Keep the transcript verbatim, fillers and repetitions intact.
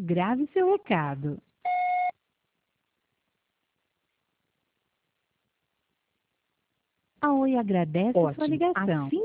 Grave seu recado. A Oi agradece sua Ótimo. ligação. Assim